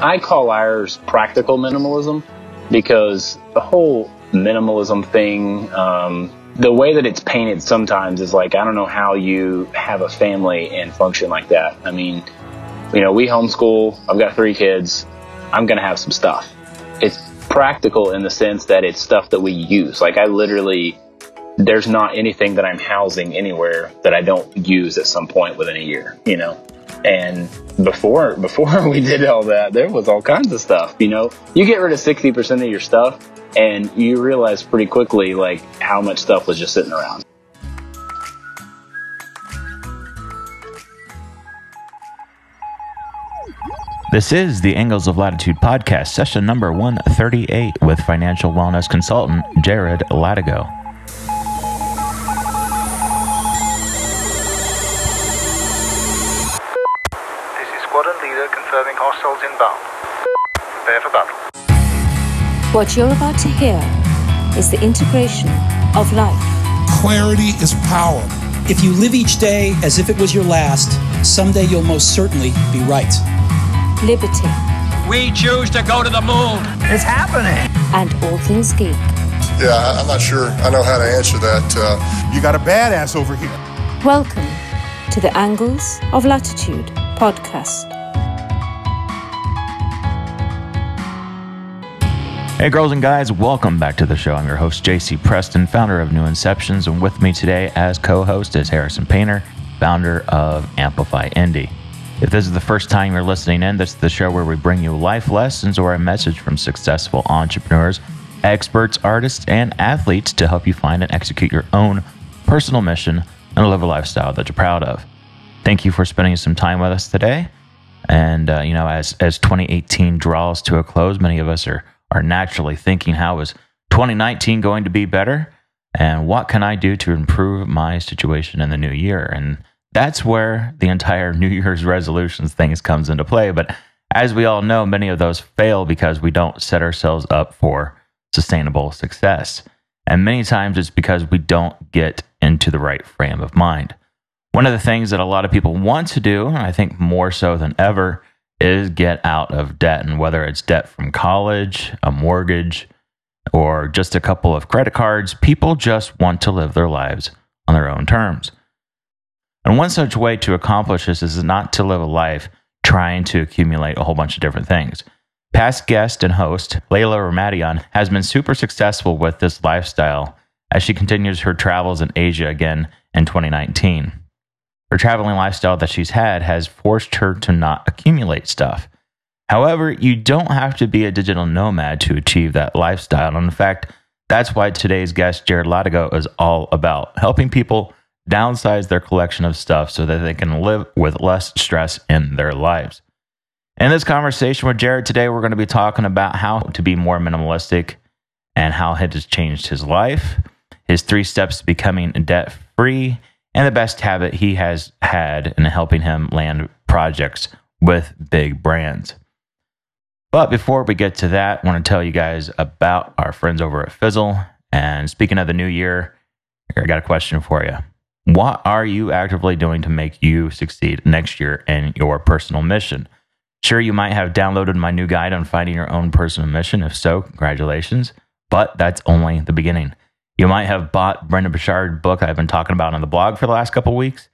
I call ours practical minimalism because the whole minimalism thing, the way that it's painted sometimes is like, I don't know how you have a family and function like that. I mean, we homeschool. I've got 3 kids. I'm going to have some stuff. It's practical in the sense that it's stuff that we use. Like there's not anything that I'm housing anywhere that I don't use at some point within a year, And before we did all that, there was all kinds of stuff, You get rid of 60% of your stuff and you realize pretty quickly, like, how much stuff was just sitting around. This is the Angles of Latitude podcast, session number 138 with financial wellness consultant Jared Latigo. This is squadron leader confirming hostiles inbound. Prepare for battle. What you're about to hear is the integration of life. Clarity is power. If you live each day as if it was your last, someday you'll most certainly be right. Liberty. We choose to go to the moon. It's happening. And all things geek. Yeah, I'm not sure I know how to answer that. You got a badass over here. Welcome to the Angles of Latitude podcast. Hey girls and guys, welcome back to the show. I'm your host, JC Preston, founder of New Inceptions, and with me today as co-host is Harrison Painter, founder of Amplify Indie. If this is the first time you're listening in, this is the show where we bring you life lessons or a message from successful entrepreneurs, experts, artists, and athletes to help you find and execute your own personal mission and live a lifestyle that you're proud of. Thank you for spending some time with us today. And, as 2018 draws to a close, many of us are naturally thinking, how is 2019 going to be better? And what can I do to improve my situation in the new year? And that's where the entire New Year's resolutions things comes into play. But as we all know, many of those fail because we don't set ourselves up for sustainable success. And many times it's because we don't get into the right frame of mind. One of the things that a lot of people want to do, and I think more so than ever, is get out of debt. And whether it's debt from college, a mortgage, or just a couple of credit cards, people just want to live their lives on their own terms. And one such way to accomplish this is not to live a life trying to accumulate a whole bunch of different things. Past guest and host, Layla Ramadian, has been super successful with this lifestyle as she continues her travels in Asia again in 2019. Her traveling lifestyle that she's had has forced her to not accumulate stuff. However, you don't have to be a digital nomad to achieve that lifestyle. And in fact, that's why today's guest, Jared Latigo, is all about helping people downsize their collection of stuff so that they can live with less stress in their lives. In this conversation with Jared today, we're going to be talking about how to be more minimalistic and how it has changed his life, his 3 steps to becoming debt-free, and the best habit he has had in helping him land projects with big brands. But before we get to that, I want to tell you guys about our friends over at Fizzle. And speaking of the new year, I got a question for you. What are you actively doing to make you succeed next year in your personal mission? Sure, you might have downloaded my new guide on finding your own personal mission. If so, congratulations. But that's only the beginning. You might have bought Brendon Burchard's book I've been talking about on the blog for the last couple of weeks.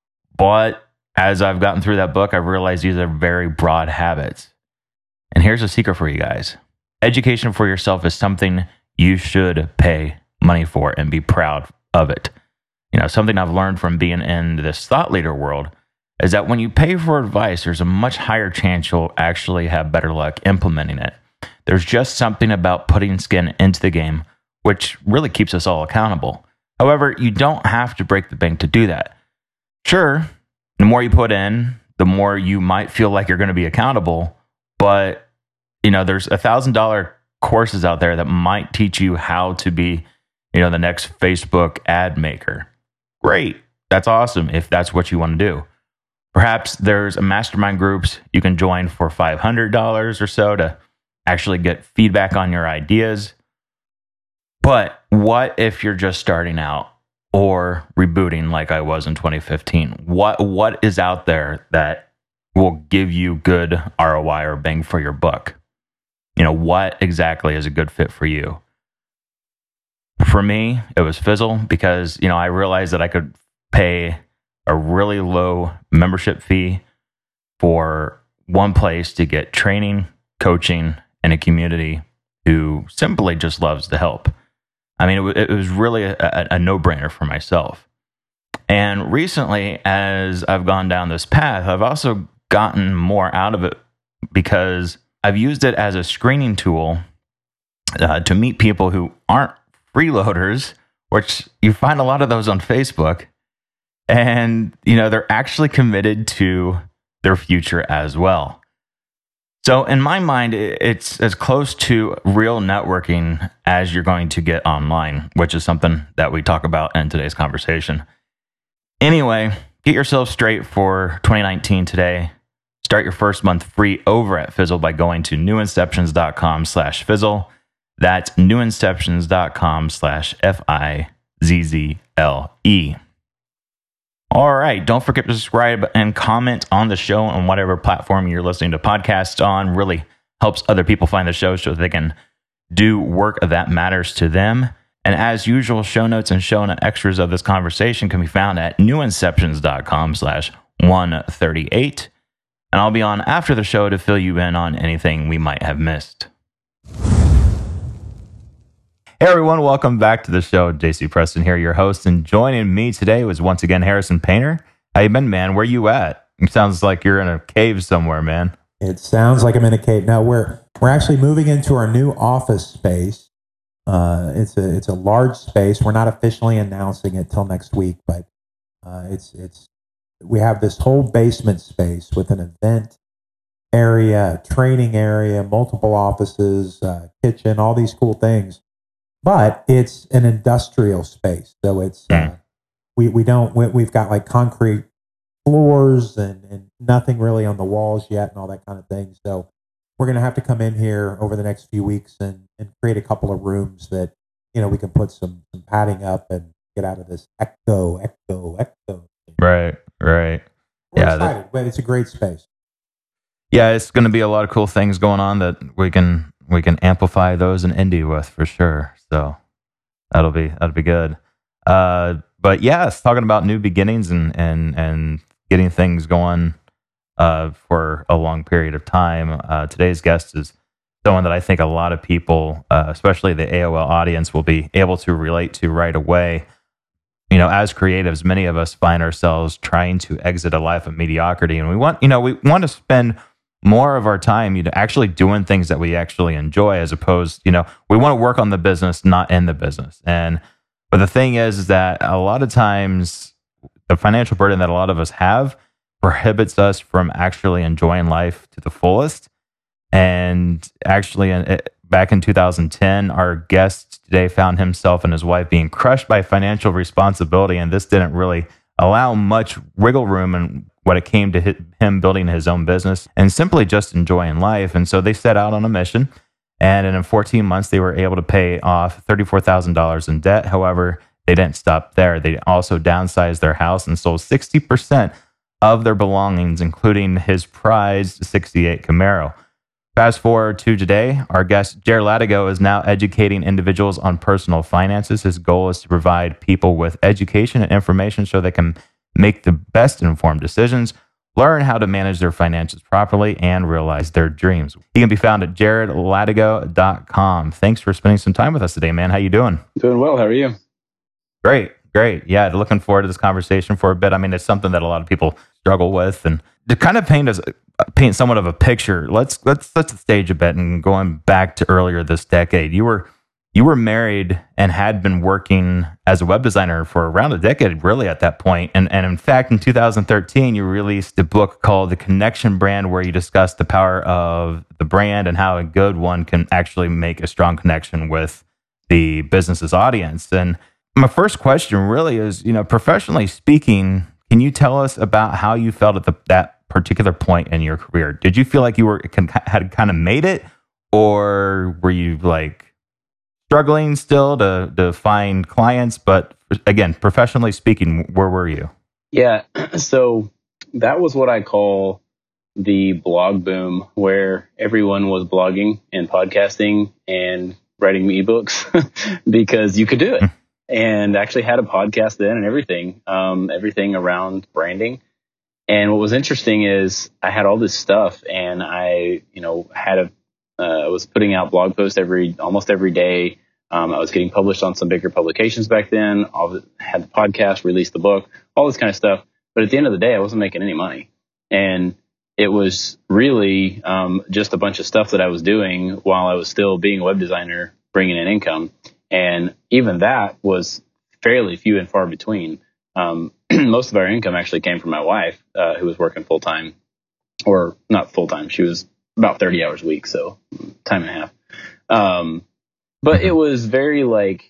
But as I've gotten through that book, I've realized these are very broad habits. And here's a secret for you guys. Education for yourself is something you should pay money for and be proud of it. Something I've learned from being in this thought leader world is that when you pay for advice, there's a much higher chance you'll actually have better luck implementing it. There's just something about putting skin into the game, which really keeps us all accountable. However, you don't have to break the bank to do that. Sure, the more you put in, the more you might feel like you're going to be accountable, but there's $1,000 courses out there that might teach you how to be, the next Facebook ad maker. Great. That's awesome if that's what you want to do. Perhaps there's a mastermind groups you can join for $500 or so to actually get feedback on your ideas. But what if you're just starting out or rebooting like I was in 2015? What is out there that will give you good ROI or bang for your buck. What exactly is a good fit for you? For me, it was Fizzle because, I realized that I could pay a really low membership fee for one place to get training, coaching, and a community who simply just loves to help. I mean, it was really a no-brainer for myself. And recently, as I've gone down this path, I've also gotten more out of it because I've used it as a screening tool to meet people who aren't freeloaders, which you find a lot of those on Facebook. And, they're actually committed to their future as well. So in my mind, it's as close to real networking as you're going to get online, which is something that we talk about in today's conversation. Anyway, get yourself straight for 2019 today. Start your first month free over at Fizzle by going to newinceptions.com/Fizzle. That's newinceptions.com/FIZZLE. All right. Don't forget to subscribe and comment on the show on whatever platform you're listening to podcasts on. Really helps other people find the show so they can do work that matters to them. And as usual, show notes and show note extras of this conversation can be found at newinceptions.com/138. And I'll be on after the show to fill you in on anything we might have missed. Hey everyone, welcome back to the show. JC Preston here, your host, and joining me today was once again Harrison Painter. How you been, man? Where you at? It sounds like you're in a cave somewhere, man. It sounds like I'm in a cave. No, we're actually moving into our new office space. It's a large space. We're not officially announcing it till next week, but we have this whole basement space with an event area, training area, multiple offices, kitchen, all these cool things. But it's an industrial space, so it's we've got like concrete floors and nothing really on the walls yet and all that kind of thing. So we're gonna have to come in here over the next few weeks and create a couple of rooms that we can put some padding up and get out of this echo. Right. We're excited, but it's a great space. Yeah, it's going to be a lot of cool things going on that we can amplify those in Indy with for sure. So that'll be good. But yes, talking about new beginnings and getting things going for a long period of time. Today's guest is someone that I think a lot of people, especially the AOL audience, will be able to relate to right away. As creatives, many of us find ourselves trying to exit a life of mediocrity, and we want to spend more of our time, actually doing things that we actually enjoy, as opposed, we want to work on the business, not in the business. But the thing is that a lot of times the financial burden that a lot of us have prohibits us from actually enjoying life to the fullest. And actually, back in 2010, our guest today found himself and his wife being crushed by financial responsibility, and this didn't really allow much wiggle room in when it came to him building his own business and simply just enjoying life. And so they set out on a mission, and in 14 months, they were able to pay off $34,000 in debt. However, they didn't stop there. They also downsized their house and sold 60% of their belongings, including his prized '68 Camaro. Fast forward to today, our guest, Jared Latigo, is now educating individuals on personal finances. His goal is to provide people with education and information so they can make the best informed decisions, learn how to manage their finances properly, and realize their dreams. He can be found at jaredlatigo.com. Thanks for spending some time with us today, man. How you doing? Doing well. How are you? Great. Yeah, looking forward to this conversation for a bit. I mean, it's something that a lot of people struggle with, and to kind of paint somewhat of a picture, let's set the stage a bit. And going back to earlier this decade, you were married and had been working as a web designer for around a decade, really, at that point. And in fact, in 2013, you released a book called The Connection Brand, where you discussed the power of the brand and how a good one can actually make a strong connection with the business's audience. And my first question really is, professionally speaking, can you tell us about how you felt at that particular point in your career? Did you feel like you had kind of made it, or were you like struggling still to find clients? But again, professionally speaking, where were you? Yeah, so that was what I call the blog boom where everyone was blogging and podcasting and writing ebooks because you could do it, and actually had a podcast then and everything around branding. And what was interesting is I had all this stuff, and I, was putting out blog posts almost every day. I was getting published on some bigger publications back then. Had the podcast, released the book, all this kind of stuff. But at the end of the day, I wasn't making any money. And it was really just a bunch of stuff that I was doing while I was still being a web designer, bringing in income. And even that was fairly few and far between. Most of our income actually came from my wife, who was working full time, or not full time. She was about 30 hours a week, so time and a half. But it was very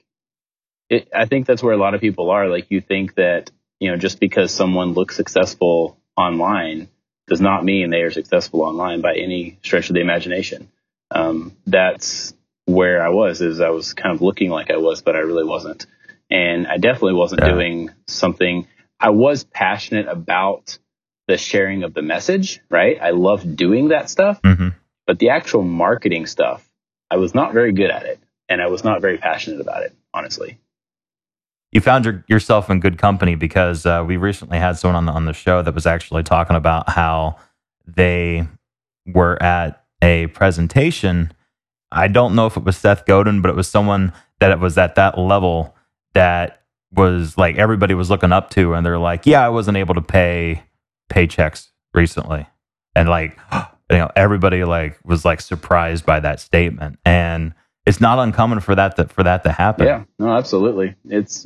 I think that's where a lot of people are. Like, you think that, just because someone looks successful online does not mean they are successful online by any stretch of the imagination. That's where I was kind of looking like I was, but I really wasn't. And I definitely wasn't doing something. I was passionate about the sharing of the message, right? I loved doing that stuff, but the actual marketing stuff, I was not very good at it, and I was not very passionate about it, honestly. You found yourself in good company, because we recently had someone on the show that was actually talking about how they were at a presentation. I don't know if it was Seth Godin, but it was someone that it was at that level that was like everybody was looking up to, and they're like, yeah, I wasn't able to pay paychecks recently. And everybody was surprised by that statement. And it's not uncommon for that to happen. Yeah, no, absolutely. It's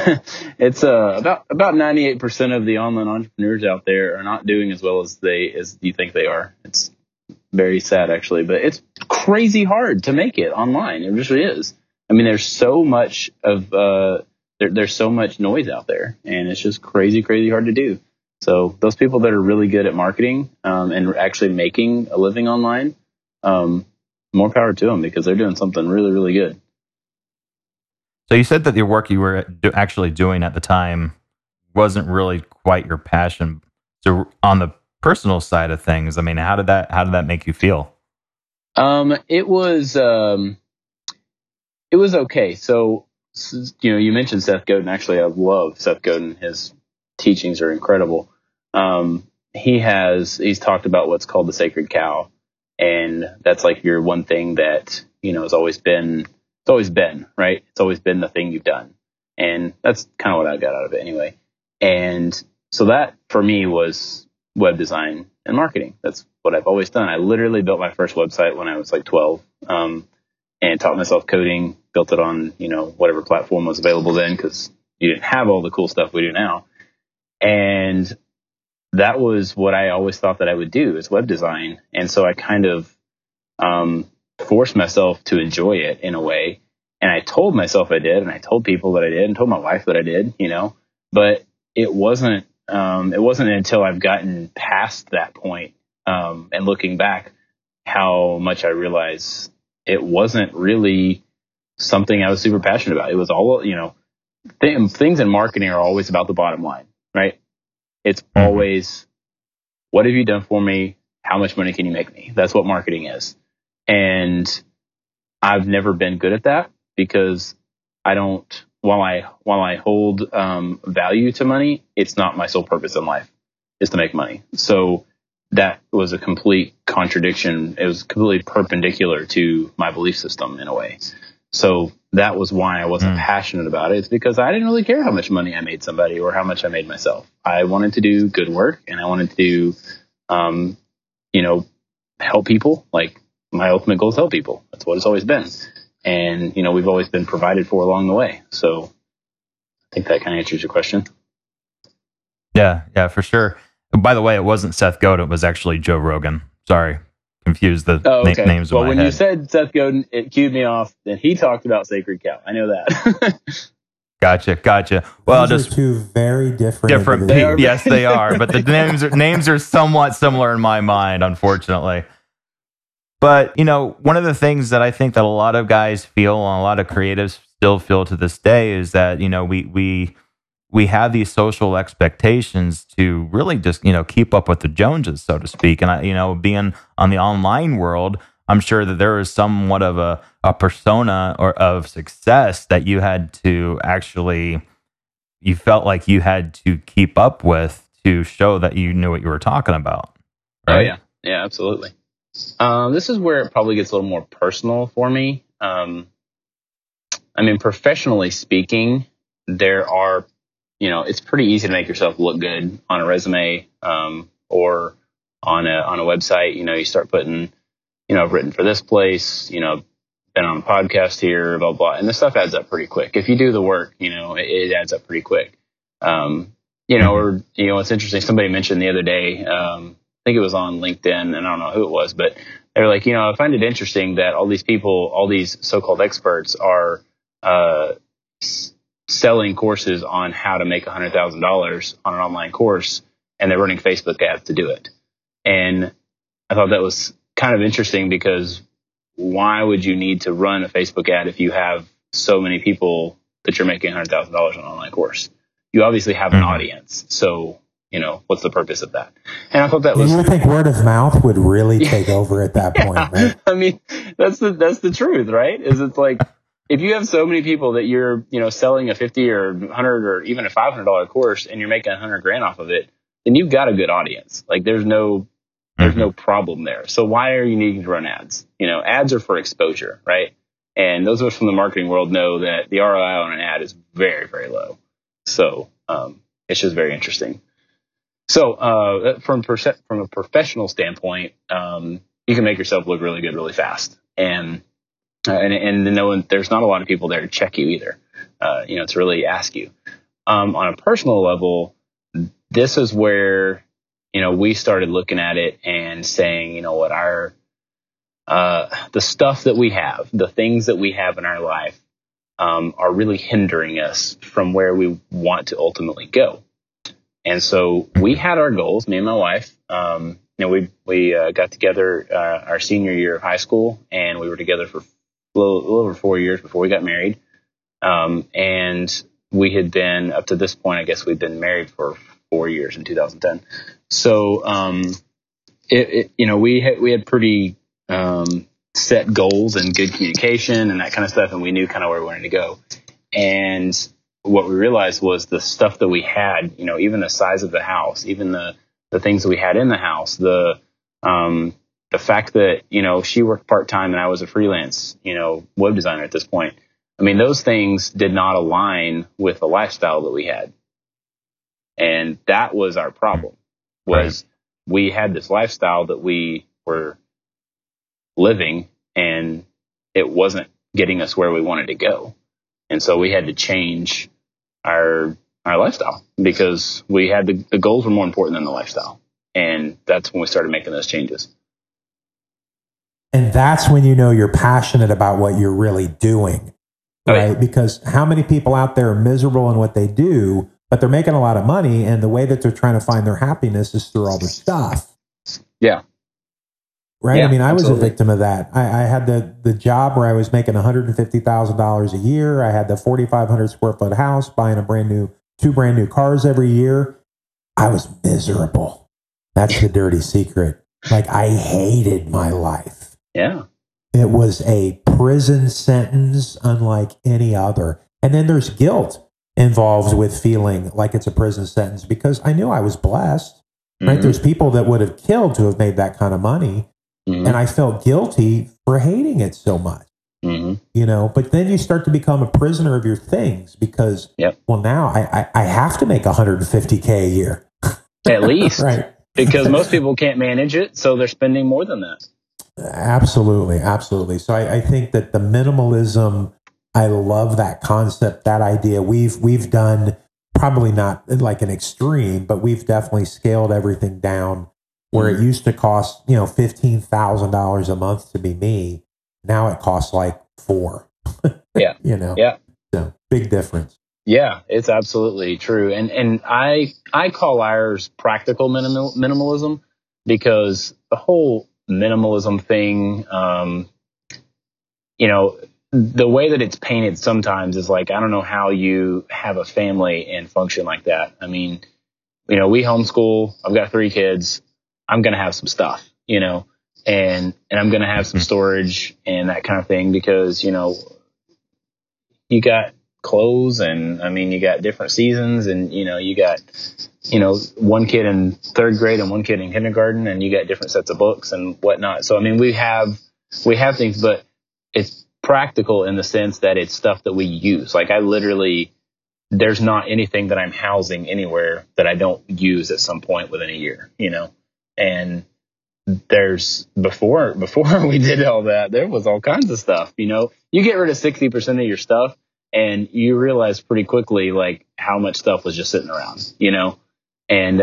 about 98% of the online entrepreneurs out there are not doing as well as you think they are. It's very sad, actually, but it's crazy hard to make it online. It really is. I mean, there's so much there's so much noise out there, and it's just crazy hard to do. So those people that are really good at marketing and actually making a living online, more power to them, because they're doing something really, really good. So you said that your work you were actually doing at the time wasn't really quite your passion. So on the personal side of things, I mean, how did that make you feel? It was okay. So, you mentioned Seth Godin. Actually, I love Seth Godin. His teachings are incredible. He's talked about what's called the sacred cow. And that's like your one thing that, has always been, right? It's always been the thing you've done. And that's kind of what I got out of it anyway. And so that for me was web design and marketing. That's what I've always done. I literally built my first website when I was 12, and taught myself coding, built it on, whatever platform was available then, because you didn't have all the cool stuff we do now. And that was what I always thought that I would do, is web design. And so I kind of forced myself to enjoy it in a way. And I told myself I did, and I told people that I did, and told my wife that I did, but it wasn't until I've gotten past that point, and looking back, how much I realized it wasn't really something I was super passionate about. It was all, things in marketing are always about the bottom line, right? It's always, what have you done for me? How much money can you make me? That's what marketing is. And I've never been good at that, because while I hold value to money, it's not my sole purpose in life, is to make money. So that was a complete contradiction. It was completely perpendicular to my belief system in a way. So that was why I wasn't passionate about it. It's because I didn't really care how much money I made somebody or how much I made myself. I wanted to do good work, and I wanted to, help people. Like, my ultimate goal is help people. That's what it's always been. And, we've always been provided for along the way. So I think that kind of answers your question. Yeah, for sure. By the way, it wasn't Seth Godin. It was actually Joe Rogan. Sorry. Confused the names of my head. Well, when you said Seth Godin, it cued me off, and he talked about sacred cow. I know that. Gotcha. Well, those are two very different. Yes, they are. But the names are somewhat similar in my mind, unfortunately. But, one of the things that I think that a lot of guys feel, and a lot of creatives still feel to this day, is that, we have these social expectations to really just, keep up with the Joneses, so to speak. And being on the online world, I'm sure that there is somewhat of a persona or of success that you had to actually, you felt like you had to keep up with to show that you knew what you were talking about. Right? Oh yeah. Yeah, absolutely. This is where it probably gets a little more personal for me. Professionally speaking, there are, it's pretty easy to make yourself look good on a resume, or on a website. You start putting, I've written for this place, been on a podcast here, blah, blah. And this stuff adds up pretty quick. If you do the work, it adds up pretty quick. It's interesting. Somebody mentioned the other day, I think it was on LinkedIn, and I don't know who it was, but they were like, I find it interesting that all these people, all these so-called experts are selling courses on how to make $100,000 on an online course, and they're running Facebook ads to do it. And I thought that was kind of interesting, because why would you need to run a Facebook ad if you have so many people that you're making $100,000 on an online course? You obviously have an audience. So, what's the purpose of that? And I thought that was... You would think word of mouth would really take over at that point, right? I mean, that's the truth, right? It's like, if you have so many people that you're, selling a $50 or $100 or even a $500 course, and you're making $100,000 off of it, then you've got a good audience. Like, there's no problem there. So why are you needing to run ads? Ads are for exposure, right? And those of us from the marketing world know that the ROI on an ad is very, very low. So it's just very interesting. So from a professional standpoint, you can make yourself look really good really fast, and there's not a lot of people there to check you either, to really ask you. On a personal level, this is where we started looking at it and saying, our the stuff that we have, the things that we have in our life, are really hindering us from where we want to ultimately go. And so we had our goals, me and my wife. We got together our senior year of high school, and we were together for a little over 4 years before we got married. And we had been, up to this point, I guess we'd been married for 4 years in 2010. So we had pretty set goals and good communication and that kind of stuff, and we knew kind of where we wanted to go. And what we realized was the stuff that we had, even the size of the house, even the things that we had in the house, the fact that, she worked part-time and I was a freelance, web designer at this point. I mean, those things did not align with the lifestyle that we had. And that was our problem, was we had this lifestyle that we were living, and it wasn't getting us where we wanted to go. And so we had to change our lifestyle, because we had the goals were more important than the lifestyle. And that's when we started making those changes. And that's when you're passionate about what you're really doing, right? Right. Because how many people out there are miserable in what they do, but they're making a lot of money, and the way that they're trying to find their happiness is through all their stuff. Yeah. Right. Yeah, I mean, I was absolutely. a victim of that. I had the job where I was making $150,000 a year. I had the 4,500 square foot house, buying two brand new cars every year. I was miserable. That's the dirty secret. Like, I hated my life. Yeah. It was a prison sentence unlike any other. And then there's guilt involved with feeling like it's a prison sentence, because I knew I was blessed, right? There's people that would have killed to have made that kind of money. And I felt guilty for hating it so much, but then you start to become a prisoner of your things, because, well, now I have to make $150K a year. At least. Right. Because most people can't manage it, so they're spending more than that. Absolutely. Absolutely. So I think that the minimalism, I love that concept, that idea. We've done, probably not like an extreme, but we've definitely scaled everything down, where it used to cost, $15,000 a month to be me. Now it costs like $4. Yeah. Yeah. So big difference. Yeah, it's absolutely true. And I call ours practical minimalism, because the whole minimalism thing, the way that it's painted sometimes is like, I don't know how you have a family and function like that. I mean, we homeschool. I've got 3 kids. I'm going to have some stuff, and I'm going to have some storage and that kind of thing because, you got clothes and you got different seasons and, you got, one kid in 3rd grade and one kid in kindergarten and you got different sets of books and whatnot. So, we have things, but it's practical in the sense that it's stuff that we use. Like there's not anything that I'm housing anywhere that I don't use at some point within a year, and there's before we did all that, there was all kinds of stuff, you get rid of 60% of your stuff and you realize pretty quickly, like how much stuff was just sitting around, and,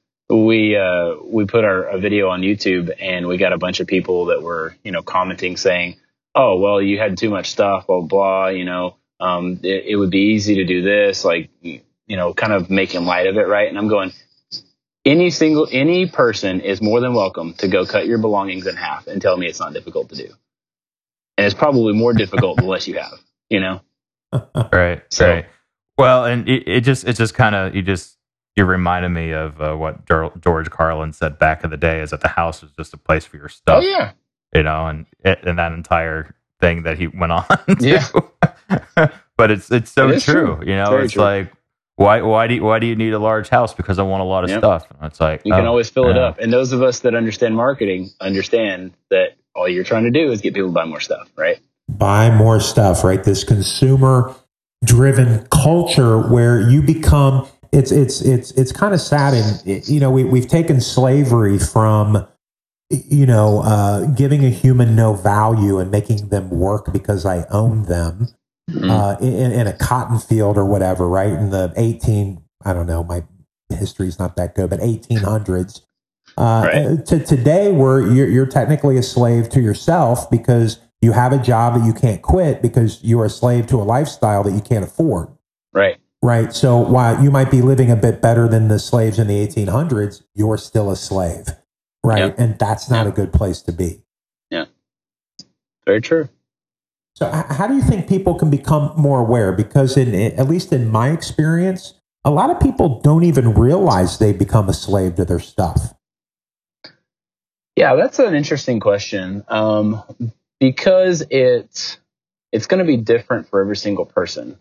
we put a video on YouTube and we got a bunch of people that were, commenting saying, oh, well, you had too much stuff, blah, blah, it would be easy to do this, like, kind of making light of it. Right. And I'm going, any person is more than welcome to go cut your belongings in half and tell me it's not difficult to do. And it's probably more difficult the less you have, Right. So, right. Well, and it just kind of, you reminded me of what George Carlin said back in the day, is that the house is just a place for your stuff. Oh yeah. And that entire thing that he went on. Yeah. But it's so true. True. It's true. like, why do you need a large house? Because I want a lot of stuff. And it's like, you can always fill it up. And those of us that understand marketing understand that all you're trying to do is get people to buy more stuff, right? Buy more stuff, right? This consumer driven culture where you become, it's kind of sad. And, we've taken slavery from, giving a human no value and making them work because I own them. In a cotton field or whatever, right? In the I don't know, my history's not that good, but 1800s. Right. To today, where you're technically a slave to yourself because you have a job that you can't quit because you're a slave to a lifestyle that you can't afford. Right. Right. So while you might be living a bit better than the slaves in the 1800s, you're still a slave. Right. Yep. And that's not a good place to be. Yeah. Very true. So how do you think people can become more aware? Because at least in my experience, a lot of people don't even realize they become a slave to their stuff. Yeah, that's an interesting question. Because it's going to be different for every single person.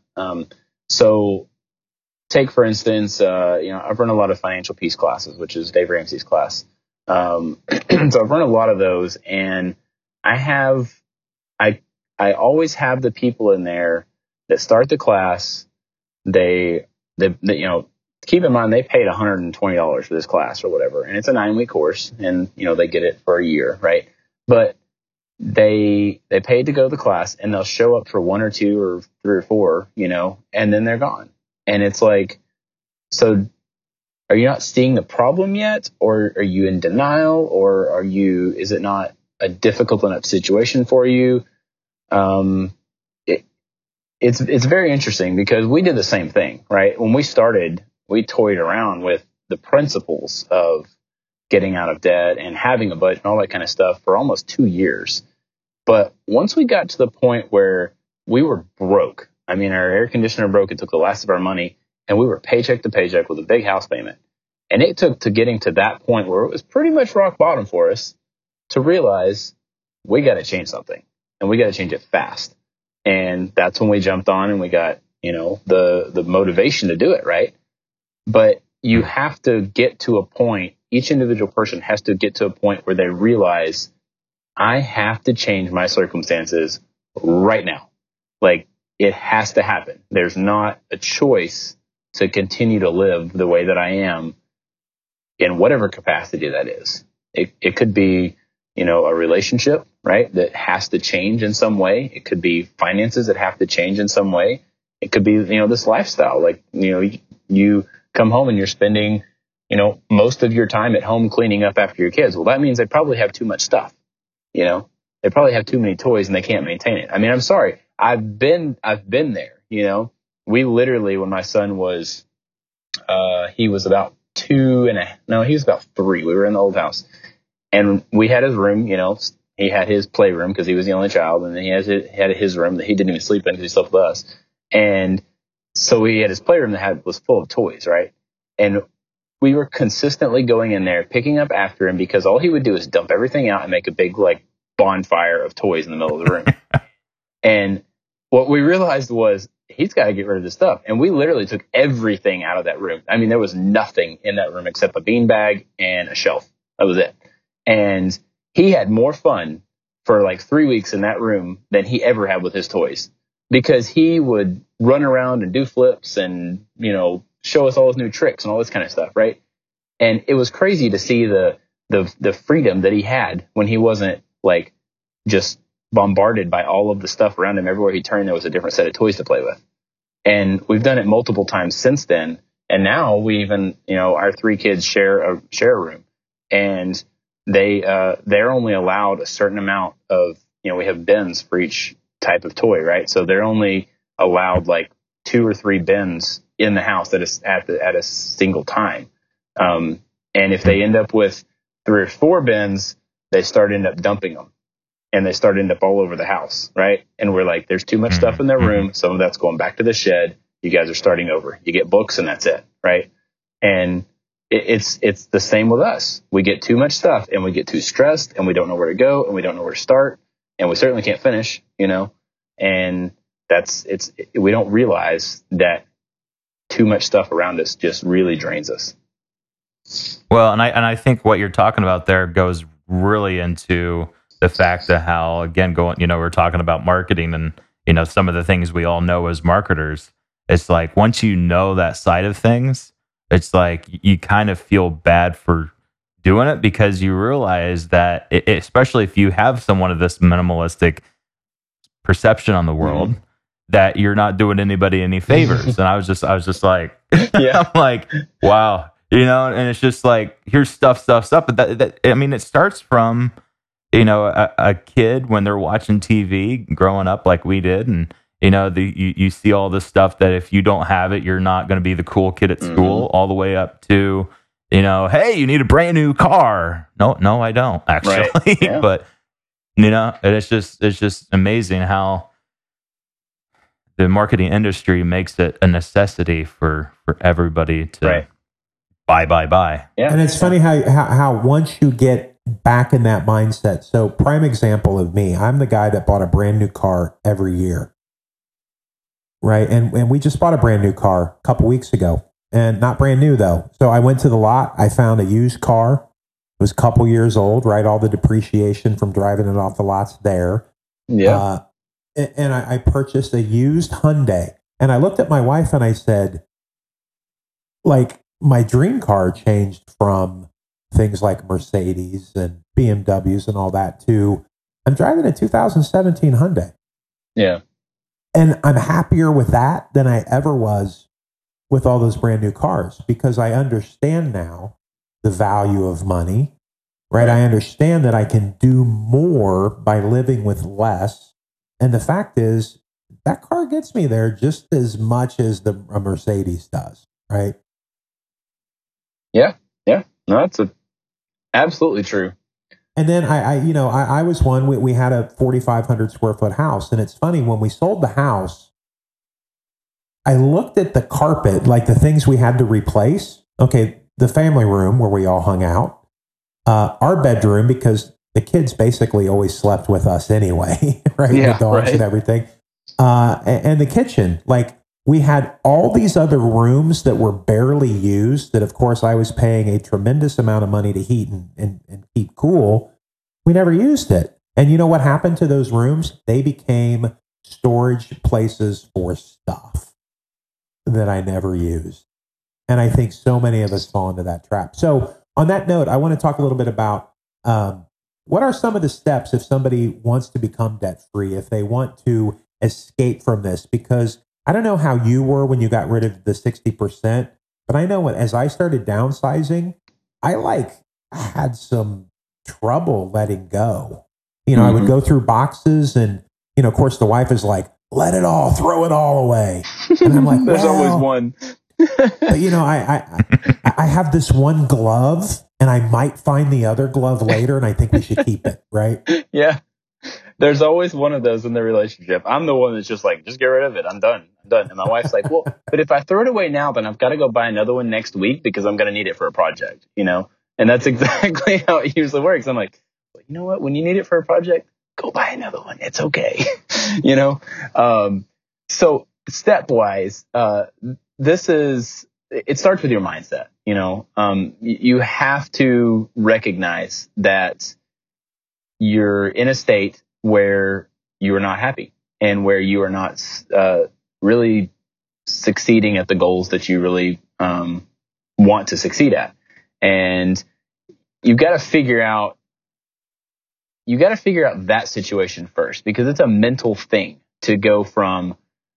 So take, for instance, I've run a lot of financial peace classes, which is Dave Ramsey's class. So I've run a lot of those, and I always have the people in there that start the class. They keep in mind they paid $120 for this class or whatever, and it's a 9-week course, and they get it for a year, right? But they paid to go to the class, and they'll show up for 1 or 2 or 3 or 4, and then they're gone. And it's like, so are you not seeing the problem yet, or are you in denial, or is it not a difficult enough situation for you? It's very interesting because we did the same thing, right? When we started, we toyed around with the principles of getting out of debt and having a budget and all that kind of stuff for almost 2 years. But once we got to the point where we were broke, our air conditioner broke, it took the last of our money, and we were paycheck to paycheck with a big house payment. And it took to getting to that point where it was pretty much rock bottom for us to realize we got to change something, and we got to change it fast. And that's when we jumped on and we got, the motivation to do it, right? But you have to get to a point, each individual person has to get to a point where they realize, I have to change my circumstances right now. Like, it has to happen. There's not a choice to continue to live the way that I am in whatever capacity that is. It could be, a relationship, right, that has to change in some way. It could be finances that have to change in some way. It could be, this lifestyle. Like, you come home and you're spending, most of your time at home cleaning up after your kids. Well, that means they probably have too much stuff. They probably have too many toys and they can't maintain it. I'm sorry. I've been there, We literally, when my son was, he was about 2 and he was about 3. We were in the old house. And we had his room, he had his playroom because he was the only child, and then he had his room that he didn't even sleep in because he slept with us. And so he had his playroom that was full of toys, right? And we were consistently going in there, picking up after him, because all he would do is dump everything out and make a big like bonfire of toys in the middle of the room. And what we realized was he's got to get rid of this stuff. And we literally took everything out of that room. I mean, there was nothing in that room except a beanbag and a shelf. That was it. And he had more fun for like 3 weeks in that room than he ever had with his toys, because he would run around and do flips and, you know, show us all his new tricks and all this kind of stuff. Right. And it was crazy to see the freedom that he had when he wasn't like just bombarded by all of the stuff around him. Everywhere he turned, there was a different set of toys to play with. And we've done it multiple times since then. And now we even, you know, our 3 kids share a room, and they're only allowed a certain amount of, you know, we have bins for each type of toy, right? So they're only allowed like 2 or 3 bins in the house at a single time. And if they end up with 3 or 4 bins, they end up dumping them, and they end up all over the house, right? And we're like, there's too much stuff in their room. Some of that's going back to the shed. You guys are starting over. You get books and that's it, right? And it's the same with us. We get too much stuff and we get too stressed and we don't know where to go and we don't know where to start, and we certainly can't finish, you know? And we don't realize that too much stuff around us just really drains us. Well, and I think what you're talking about there goes really into the fact of how, again, we're talking about marketing and, you know, some of the things we all know as marketers. It's like, once you know that side of things, it's like you kind of feel bad for doing it, because you realize that, especially if you have somewhat of this minimalistic perception on the world, that you're not doing anybody any favors. And I was just like, yeah. I'm like, wow, you know, and it's just like, here's stuff. But that I mean, it starts from, you know, a kid when they're watching TV growing up like we did. And, you know, you see all this stuff that if you don't have it, you're not going to be the cool kid at school, all the way up to, you know, hey, you need a brand new car. No, I don't actually. Right. Yeah. But, you know, it's just amazing how the marketing industry makes it a necessity for everybody to buy. Yeah. And it's funny how once you get back in that mindset. So prime example of me, I'm the guy that bought a brand new car every year. Right. And we just bought a brand new car a couple weeks ago, and not brand new though. So I went to the lot, I found a used car. It was a couple years old, right? All the depreciation from driving it off the lot's there. Yeah. And I purchased a used Hyundai, and I looked at my wife and I said, like, my dream car changed from things like Mercedes and BMWs and all that to, I'm driving a 2017 Hyundai. Yeah. And I'm happier with that than I ever was with all those brand new cars, because I understand now the value of money, right? I understand that I can do more by living with less. And the fact is, that car gets me there just as much as a Mercedes does, right? Yeah. No, that's absolutely true. And then I was one, we had a 4,500 square foot house. And it's funny, when we sold the house, I looked at the carpet, like the things we had to replace. Okay, the family room where we all hung out, our bedroom, because the kids basically always slept with us anyway, right? Yeah, the dogs and everything. And the kitchen, like, we had all these other rooms that were barely used that, of course, I was paying a tremendous amount of money to heat and keep cool. We never used it. And you know what happened to those rooms? They became storage places for stuff that I never used. And I think so many of us fall into that trap. So on that note, I want to talk a little bit about what are some of the steps if somebody wants to become debt-free, if they want to escape from this? Because I don't know how you were when you got rid of the 60%, but I know as I started downsizing, I had some trouble letting go. You know, I would go through boxes and, you know, of course the wife is like, let it all, throw it all away. And I'm like, there's always one. But you know, I have this one glove, and I might find the other glove later, and I think we should keep it, right? Yeah. There's always one of those in the relationship. I'm the one that's just like, just get rid of it. I'm done. And my wife's like, well, but if I throw it away now, then I've got to go buy another one next week because I'm going to need it for a project, you know? And that's exactly how it usually works. I'm like, well, you know what? When you need it for a project, go buy another one. It's okay. You know? So stepwise, it starts with your mindset, you know? You have to recognize that you're in a state where you are not happy and where you are not really succeeding at the goals that you really want to succeed at. And you've got to figure out that situation first, because it's a mental thing to go from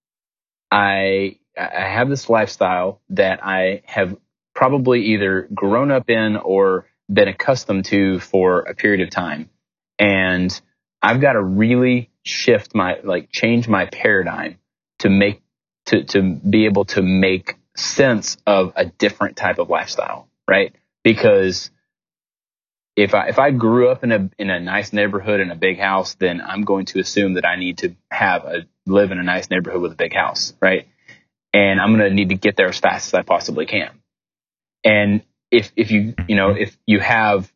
I have this lifestyle that I have probably either grown up in or been accustomed to for a period of time. And I've got to really change my paradigm to be able to make sense of a different type of lifestyle, right? Because if I grew up in a nice neighborhood in a big house, then I'm going to assume that I need to live in a nice neighborhood with a big house, right? And I'm going to need to get there as fast as I possibly can. And if you have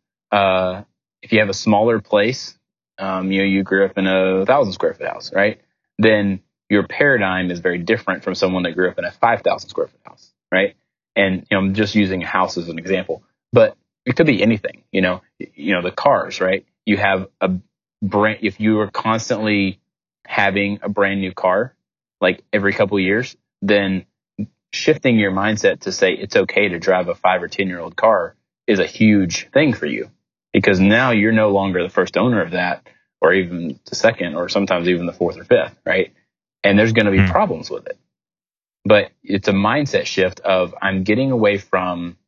a smaller place, you grew up in a 1,000 square foot house, right? Then your paradigm is very different from someone that grew up in a 5,000 square foot house, right? And I'm just using a house as an example, but it could be anything. The cars, right? You have if you are constantly having a brand new car, like every couple of years, then shifting your mindset to say it's okay to drive a 5 or 10-year-old car is a huge thing for you. Because now you're no longer the first owner of that, or even the second, or sometimes even the fourth or fifth, right? And there's going to be problems with it. But it's a mindset shift of I'm getting away from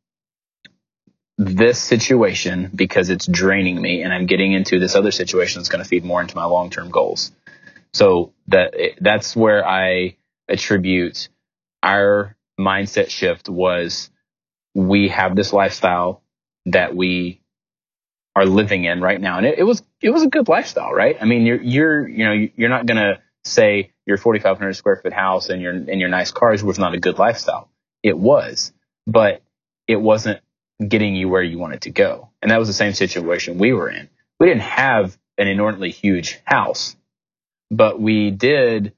this situation because it's draining me, and I'm getting into this other situation that's going to feed more into my long-term goals. So that's where I attribute our mindset shift was we have this lifestyle that we are living in right now. And it was a good lifestyle, right? I mean, you're not going to say your 4,500 square foot house and your nice cars was not a good lifestyle. It was, but it wasn't getting you where you wanted to go. And that was the same situation we were in. We didn't have an inordinately huge house, but we did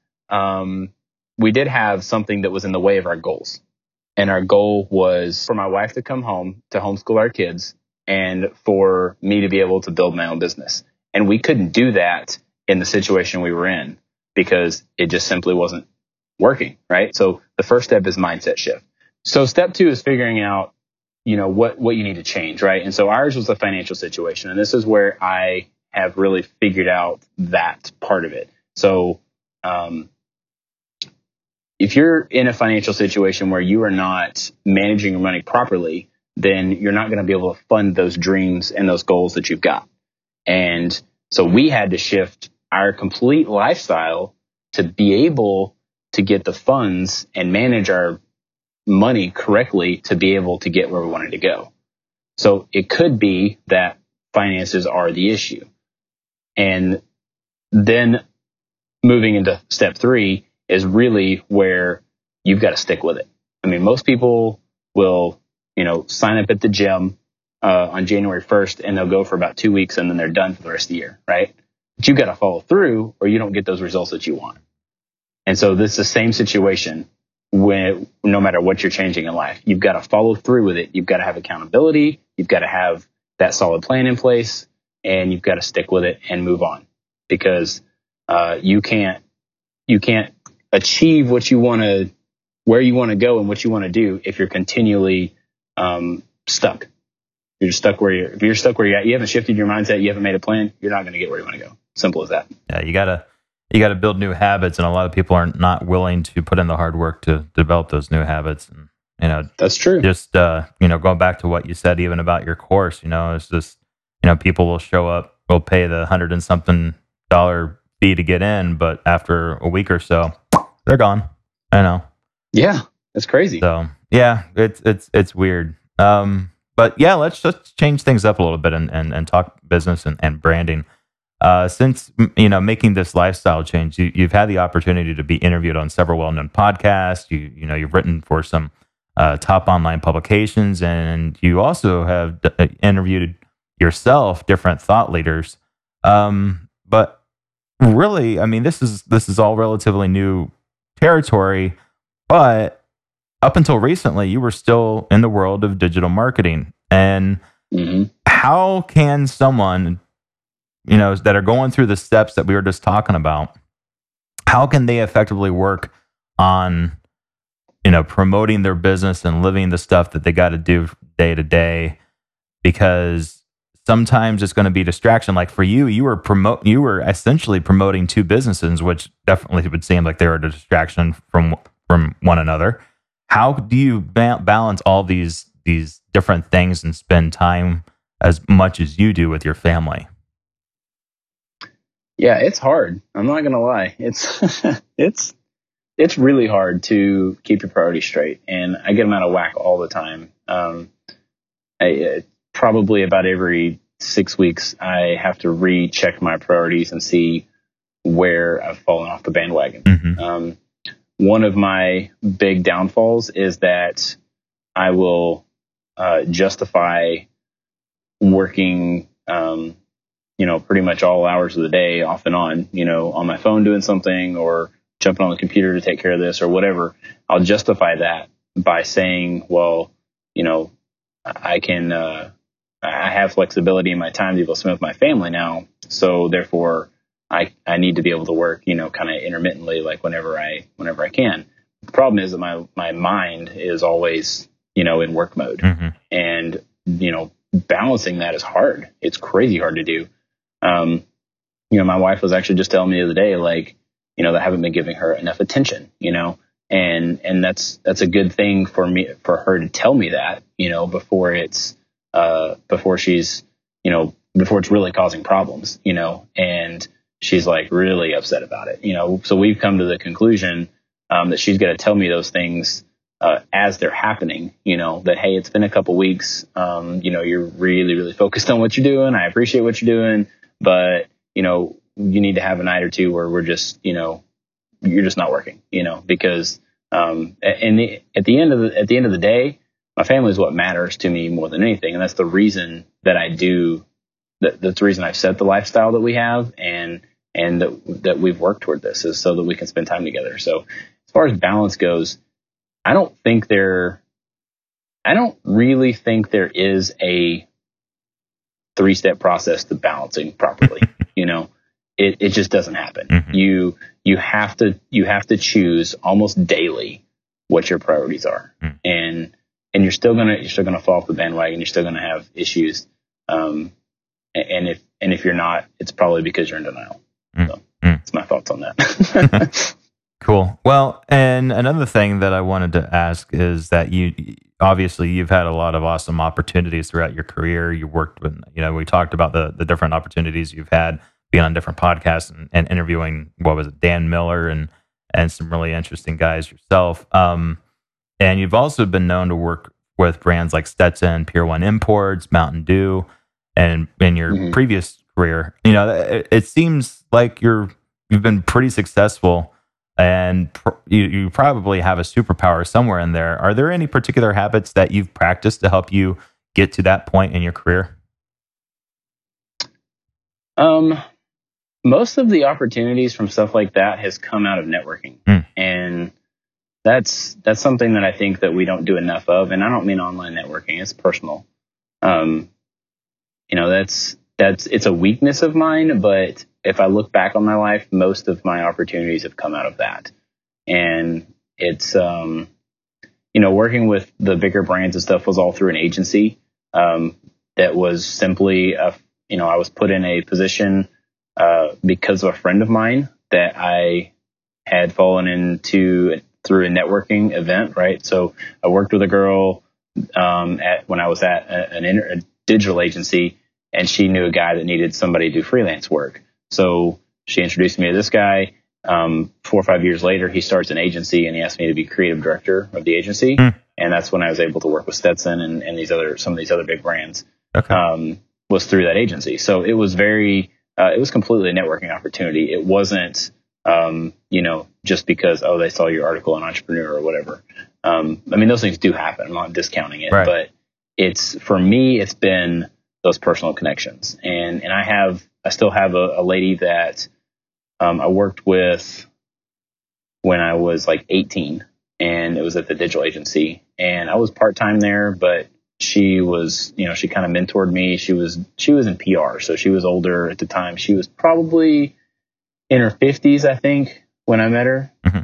have something that was in the way of our goals. And our goal was for my wife to come home to homeschool our kids, and for me to be able to build my own business. And we couldn't do that in the situation we were in because it just simply wasn't working, right? So the first step is mindset shift. So step 2 is figuring out, what you need to change, right? And so ours was a financial situation. And this is where I have really figured out that part of it. So if you're in a financial situation where you are not managing your money properly, then you're not going to be able to fund those dreams and those goals that you've got. And so we had to shift our complete lifestyle to be able to get the funds and manage our money correctly to be able to get where we wanted to go. So it could be that finances are the issue. And then moving into step 3 is really where you've got to stick with it. I mean, most people will sign up at the gym on January 1st and they'll go for about 2 weeks and then they're done for the rest of the year, right? But you got to follow through or you don't get those results that you want. And so this is the same situation no matter what you're changing in life. You've got to follow through with it. You've got to have accountability. You've got to have that solid plan in place, and you've got to stick with it and move on, because you can't achieve what you want to, where you want to go and what you want to do if you're continually stuck. You're just stuck if you're stuck where you're at, you haven't shifted your mindset, you haven't made a plan, you're not going to get where you want to go. Simple as that. Yeah, you gotta build new habits, and a lot of people are not willing to put in the hard work to develop those new habits. And that's true. Just going back to what you said, even about your course, it's just people will show up, will pay the $100 and something fee to get in, but after a week or so, they're gone. I know. Yeah, that's crazy. So Yeah, it's weird. But yeah, let's just change things up a little bit and talk business and branding. Since making this lifestyle change, you've had the opportunity to be interviewed on several well-known podcasts. You've written for some top online publications, and you also have interviewed yourself different thought leaders. But really, I mean, this is all relatively new territory. But up until recently, you were still in the world of digital marketing. And how can someone, that are going through the steps that we were just talking about, how can they effectively work on, promoting their business and living the stuff that they got to do day to day? Because sometimes it's going to be distraction. Like for you, you were essentially promoting two businesses, which definitely would seem like they were a distraction from one another. How do you balance all these different things and spend time as much as you do with your family? Yeah, it's hard. I'm not gonna lie. It's really hard to keep your priorities straight, and I get them out of whack all the time. Probably about every 6 weeks, I have to recheck my priorities and see where I've fallen off the bandwagon. One of my big downfalls is that I will justify working, pretty much all hours of the day off and on my phone doing something or jumping on the computer to take care of this or whatever. I'll justify that by saying, well, I have flexibility in my time to be able to spend with my family now. So therefore I need to be able to work, kind of intermittently, like whenever I can. The problem is that my mind is always, in work mode, and, balancing that is hard. It's crazy hard to do. My wife was actually just telling me the other day, like, that I haven't been giving her enough attention, and that's a good thing for her to tell me that, before it's really causing problems, and she's like really upset about it, so we've come to the conclusion that she's got to tell me those things as they're happening, that, hey, it's been a couple weeks, you're really, really focused on what you're doing. I appreciate what you're doing, but, you need to have a night or two where we're just, you're just not working, because at the end of the day, my family is what matters to me more than anything. And that's the reason that I do that's the reason I've set the lifestyle that we have and that we've worked toward this, is so that we can spend time together. So as far as balance goes, I don't really think there is a 3-step process to balancing properly. It just doesn't happen. You have to choose almost daily what your priorities are. And you're still gonna fall off the bandwagon. You're still gonna have issues. And if you're not, it's probably because you're in denial. So that's my thoughts on that. Cool. Well, and another thing that I wanted to ask is that you've had a lot of awesome opportunities throughout your career. You worked with, we talked about the different opportunities you've had being on different podcasts and interviewing, Dan Miller and some really interesting guys yourself. And you've also been known to work with brands like Stetson, Pier 1 Imports, Mountain Dew, and in your previous career, it seems like you've been pretty successful. And you probably have a superpower somewhere in there. Are there any particular habits that you've practiced to help you get to that point in your career? Most of the opportunities from stuff like that has come out of networking. And that's something that I think that we don't do enough of. And I don't mean online networking. It's personal. It's a weakness of mine, but if I look back on my life, most of my opportunities have come out of that. And it's, working with the bigger brands and stuff was all through an agency, that was simply, I was put in a position, because of a friend of mine that I had fallen into through a networking event. Right. So I worked with a girl, when I was at a digital agency, and she knew a guy that needed somebody to do freelance work. So she introduced me to this guy. 4 or 5 years later, he starts an agency and he asked me to be creative director of the agency. and that's when I was able to work with Stetson and some of these other big brands. Okay. Was through that agency. So it was it was completely a networking opportunity. It wasn't, just because, they saw your article on Entrepreneur or whatever. I mean, those things do happen. I'm not discounting it, but for me, it's been those personal connections. And I still have a lady that, I worked with when I was like 18, and it was at the digital agency, and I was part-time there, but she was, she kind of mentored me. She was in PR. So she was older at the time. She was probably in her 50s, I think, when I met her. Mm-hmm.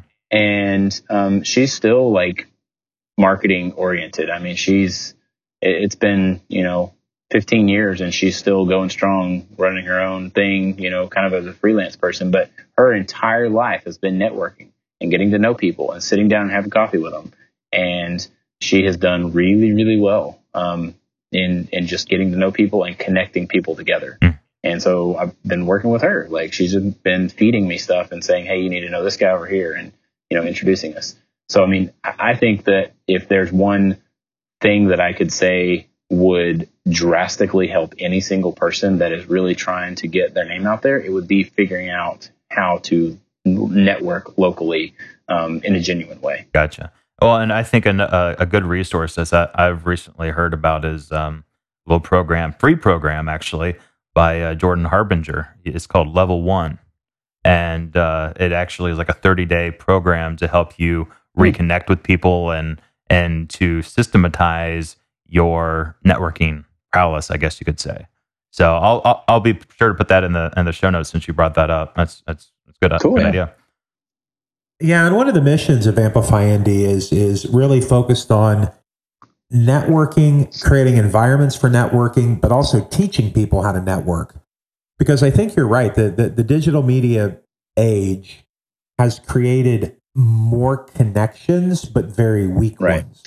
And, she's still like marketing oriented. I mean, it's been, 15 years and she's still going strong, running her own thing, kind of as a freelance person, but her entire life has been networking and getting to know people and sitting down and having coffee with them. And she has done really, really well, in just getting to know people and connecting people together. Mm. And so I've been working with her. Like, she's been feeding me stuff and saying, hey, you need to know this guy over here, and, introducing us. So, I mean, I think that if there's one thing that I could say would drastically help any single person that is really trying to get their name out there, it would be figuring out how to network locally, in a genuine way. Gotcha. Well, and I think a good resource that I've recently heard about is a little free program actually, by Jordan Harbinger. It's called Level 1. And it actually is like a 30-day program to help you reconnect with people and to systematize your networking prowess, I guess you could say. So I'll be sure to put that in the show notes since you brought that up. That's good. Cool, good yeah. idea. Yeah, and one of the missions of Amplify Indy is really focused on networking, creating environments for networking, but also teaching people how to network. Because I think you're right, the digital media age has created more connections, but very weak ones.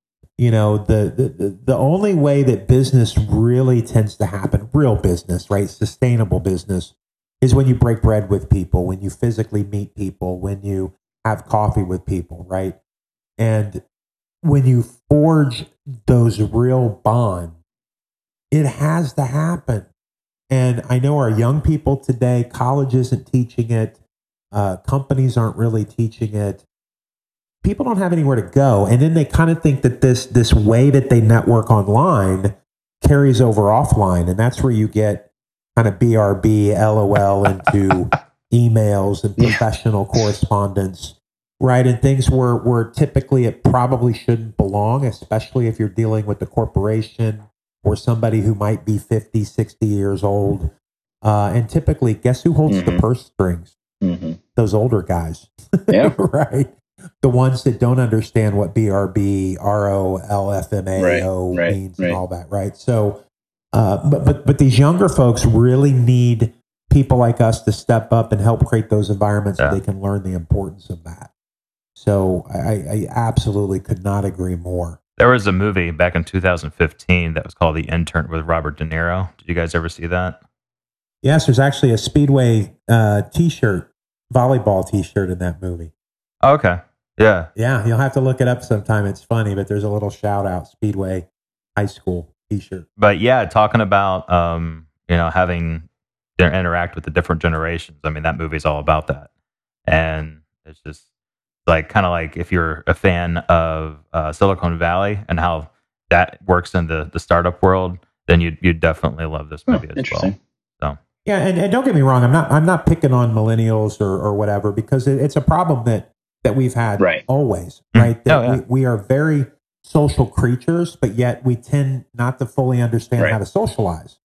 The only way that business really tends to happen, real business, right, sustainable business, is when you break bread with people, when you physically meet people, when you have coffee with people, right? And when you forge those real bonds, it has to happen. And I know our young people today, college isn't teaching it. Companies aren't really teaching it. People don't have anywhere to go. And then they kind of think that this way that they network online carries over offline. And that's where you get kind of BRB, LOL into emails and professional correspondence, right? And things where typically it probably shouldn't belong, especially if you're dealing with a corporation or somebody who might be 50, 60 years old. And typically, guess who holds the purse strings? Mm-hmm. Those older guys. Yeah. Right? The ones that don't understand what BRB, RO, LFMAO means and all that, right? So, but these younger folks really need people like us to step up and help create those environments so they can learn the importance of that. So I absolutely could not agree more. There was a movie back in 2015 that was called The Intern with Robert De Niro. Did you guys ever see that? Yes, there's actually a Speedway t-shirt, volleyball t-shirt in that movie. Okay. Yeah. Yeah, you'll have to look it up sometime. It's funny, but there's a little shout out, Speedway High School t-shirt. But yeah, talking about, having to interact with the different generations. I mean, that movie's all about that. And it's just like, kind of like if you're a fan of Silicon Valley and how that works in the startup world, then you'd definitely love this movie as well. So. Yeah, and don't get me wrong, I'm not picking on millennials or whatever, because it's a problem that we've had always, right? That we are very social creatures, but yet we tend not to fully understand how to socialize.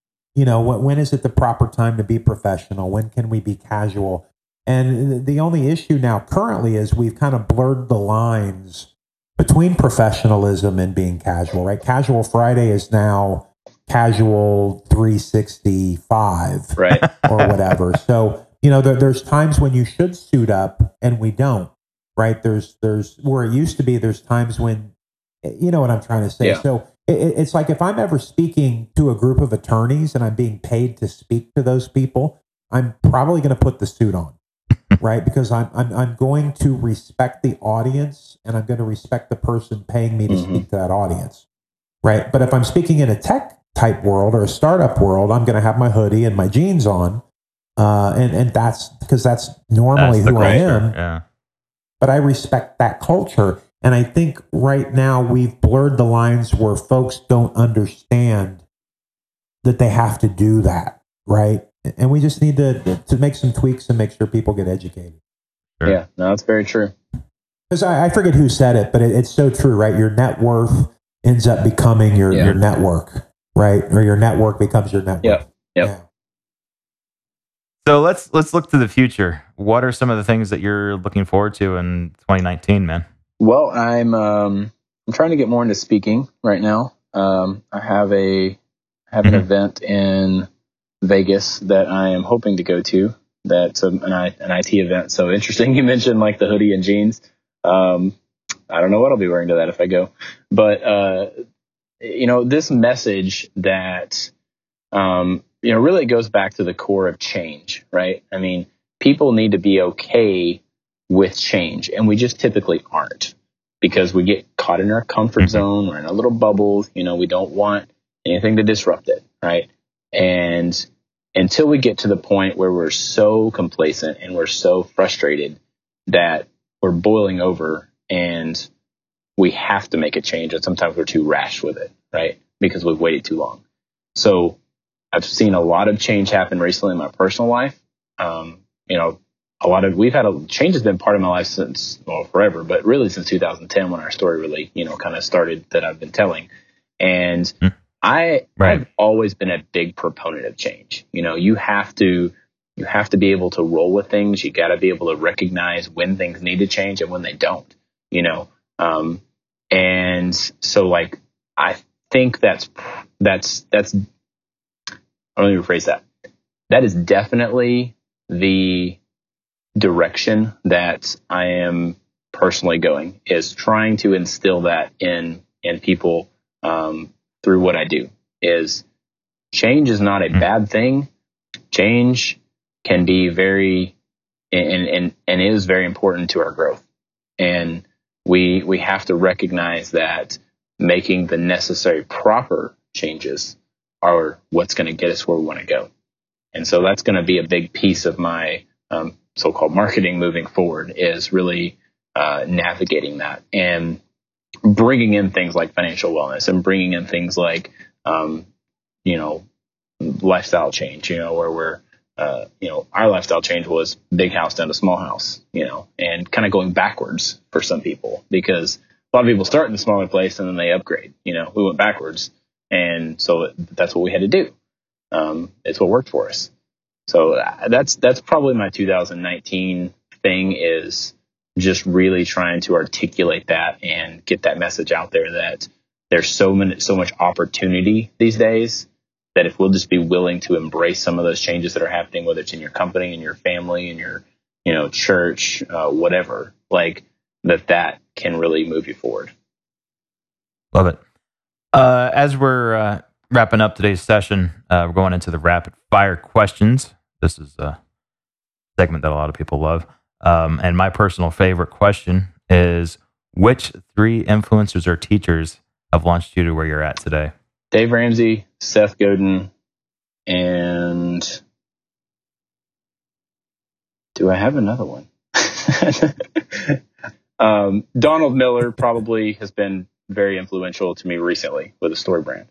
When is it the proper time to be professional? When can we be casual? And the only issue now currently is we've kind of blurred the lines between professionalism and being casual, right? Casual Friday is now casual 365, right? Or whatever. So, there's times when you should suit up and we don't, right? There's where it used to be, there's times when, you know what I'm trying to say. Yeah. So it's like if I'm ever speaking to a group of attorneys and I'm being paid to speak to those people, I'm probably going to put the suit on. right? Because I'm going to respect the audience, and I'm going to respect the person paying me to speak to that audience, right? But if I'm speaking in a tech type world or a startup world, I'm going to have my hoodie and my jeans on, and that's because that's normally who I am. Yeah. But I respect that culture, and I think right now we've blurred the lines where folks don't understand that they have to do that, right? And we just need to make some tweaks and make sure people get educated. Sure. Yeah, no, that's very true. Because I forget who said it, but it's so true, right? Your net worth ends up becoming your network, right? Or your network becomes your network. Yep. Yeah. So let's look to the future. What are some of the things that you're looking forward to in 2019, man? Well, I'm trying to get more into speaking right now. I have an event in Vegas that I am hoping to go to. That's an IT event. So interesting. You mentioned like the hoodie and jeans. I don't know what I'll be wearing to that if I go, but this message that really goes back to the core of change, right? I mean, people need to be okay with change, and we just typically aren't, because we get caught in our comfort zone. We're in a little bubble. We don't want anything to disrupt it, right? And until we get to the point where we're so complacent and we're so frustrated that we're boiling over and we have to make a change, and sometimes we're too rash with it, right? Because we've waited too long. So I've seen a lot of change happen recently in my personal life. Change has been part of my life since, forever, but really since 2010 when our story really, kind of started that I've been telling. And I've always been a big proponent of change. You have to be able to roll with things. You got to be able to recognize when things need to change and when they don't, and so like, I think that's, let me rephrase that. That is definitely the direction that I am personally going, is trying to instill that in people, through what I do. Is change is not a bad thing. Change can be very, and is very important to our growth. And we have to recognize that making the necessary proper changes are what's going to get us where we want to go. And so that's going to be a big piece of my so-called marketing moving forward, is really navigating that and bringing in things like financial wellness and bringing in things like, lifestyle change, where we're, our lifestyle change was big house down to small house, and kind of going backwards for some people, because a lot of people start in a smaller place and then they upgrade. We went backwards. And so that's what we had to do. It's what worked for us. So that's probably my 2019 thing, is just really trying to articulate that and get that message out there, that there's so much opportunity these days, that if we'll just be willing to embrace some of those changes that are happening, whether it's in your company, in your family, in your, church, whatever, like that can really move you forward. Love it. As we're wrapping up today's session, we're going into the rapid fire questions. This is a segment that a lot of people love. And my personal favorite question is, which 3 influencers or teachers have launched you to where you're at today? Dave Ramsey, Seth Godin, and do I have another one? Donald Miller probably has been very influential to me recently with a story brand.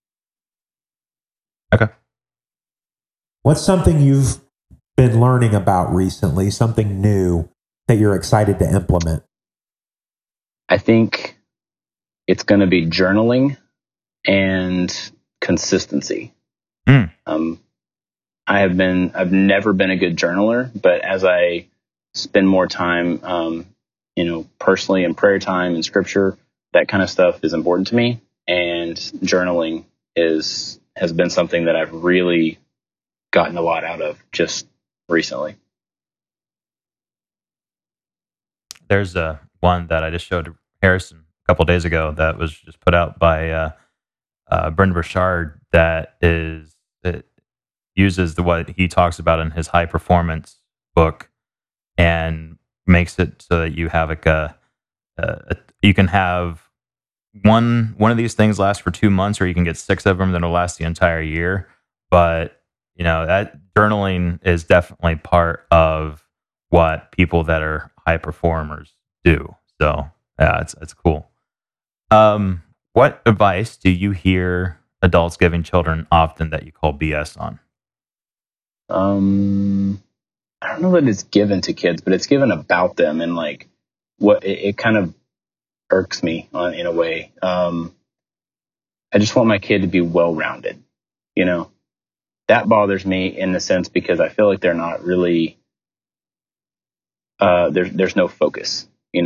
Okay. What's something you've been learning about recently, something new that you're excited to implement? I think it's going to be journaling and consistency. I've never been a good journaler, but as I spend more time, personally in prayer time and scripture, that kind of stuff is important to me. And journaling has been something that I've really gotten a lot out of just recently. There's one that I just showed Harrison a couple days ago that was just put out by Brendon Burchard, that uses what he talks about in his high performance book, and makes it so that you have like you can have one of these things last for 2 months, or you can get 6 of them that'll last the entire year. But that journaling is definitely part of what people that are high performers do. So yeah, it's cool. What advice do you hear adults giving children often that you call BS on? I don't know that it's given to kids, but it's given about them, and like what it kind of irks me in a way. I just want my kid to be well-rounded. That bothers me in the sense because I feel like they're not really. There's no focus.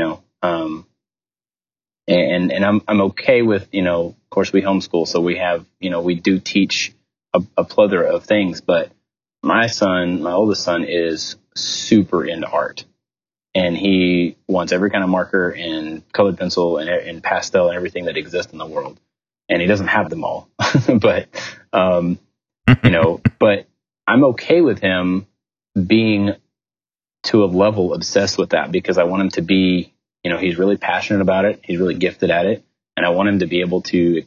And I'm okay with, of course we homeschool, so we have, we do teach a plethora of things, but my oldest son is super into art, and he wants every kind of marker and colored pencil and pastel and everything that exists in the world. And he doesn't have them all, but, but I'm okay with him being to a level obsessed with that, because I want him to be, he's really passionate about it. He's really gifted at it. And I want him to be able to,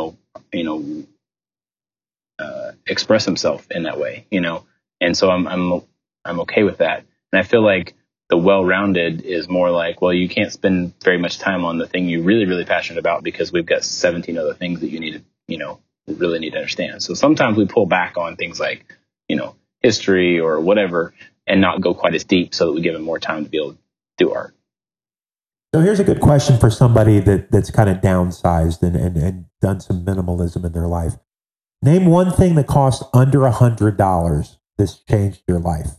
express himself in that way, And so I'm okay with that. And I feel like the well-rounded is more like, well, you can't spend very much time on the thing you're really, really passionate about, because we've got 17 other things that you need to, really need to understand. So sometimes we pull back on things like, history or whatever, and not go quite as deep, so that we give him more time to be able to do art. So here's a good question for somebody that's kind of downsized and done some minimalism in their life. Name one thing that costs under $100 that's changed your life.